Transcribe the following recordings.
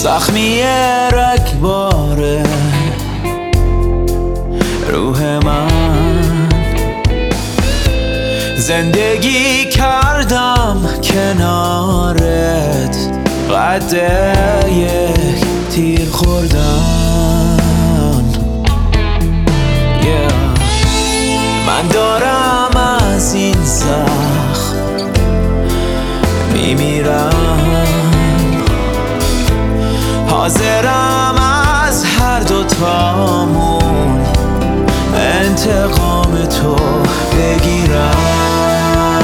زخمی رگبار روح من، زندگی کردم کنارت قد یک تیر خوردن. من دارم از این زخم میمیرم، حاضرم از هر دوتامون انتقام تو بگیرم.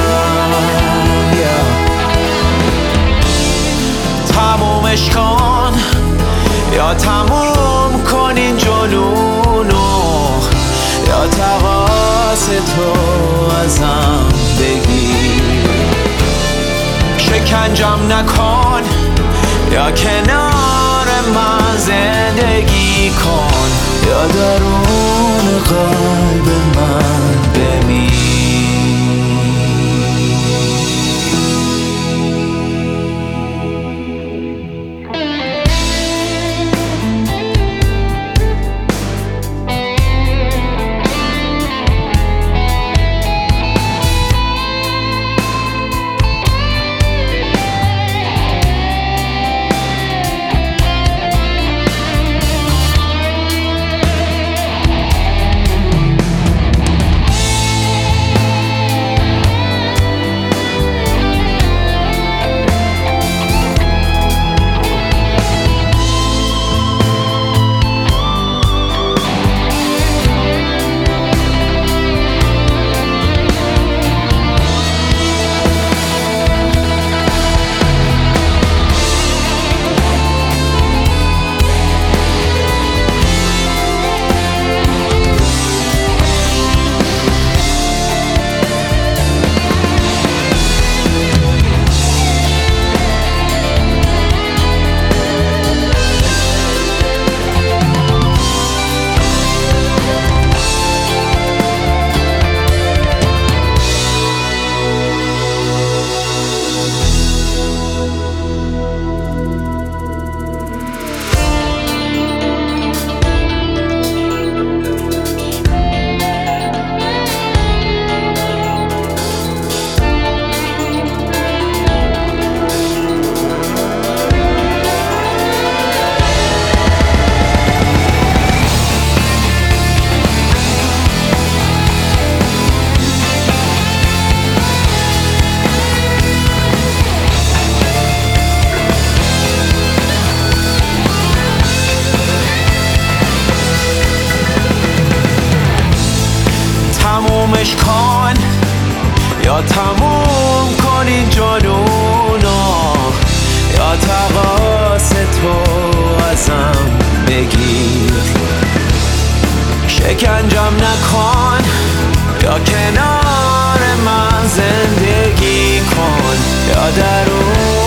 تمومش کن یا تموم کن این جنونو، یا تقاص تو ازم بگیر. شکنجم نکن یا کنار من زندگی کن، یا درون قلب من بمیر. تمومش کن یا تموم کن این جنونو، یا تقاص تو ازم بگیر. شکنجم نکن یا کنار من زندگی کن، یا درون